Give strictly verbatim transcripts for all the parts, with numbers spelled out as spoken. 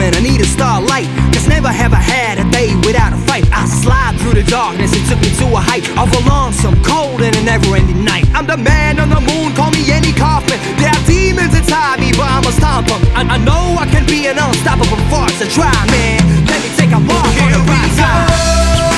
and I need a starlight, cause never have I had a day without a fight. I slide through the darkness, it took me to a height of a lonesome, cold and a never-ending night. I'm the man on the moon, call me Andy Kaufman. There are demons inside me, but I'ma stomp them. I, I know I can be an unstoppable force. So try, man, let me take a walk on the right side.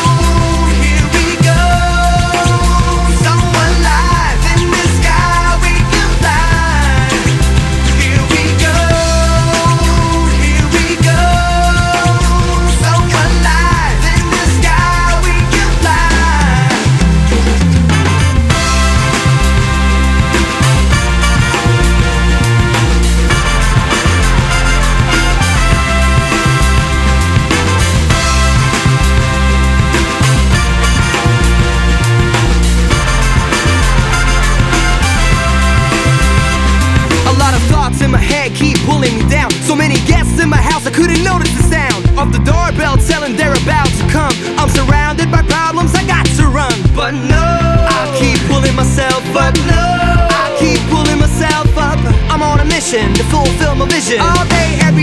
In my head keep pulling me down. So many guests in my house I couldn't notice the sound of the doorbell telling they're about to come. I'm surrounded by problems, I got to run, but no, I keep pulling myself up. No, I keep pulling myself up. I'm on a mission to fulfill my vision all day, every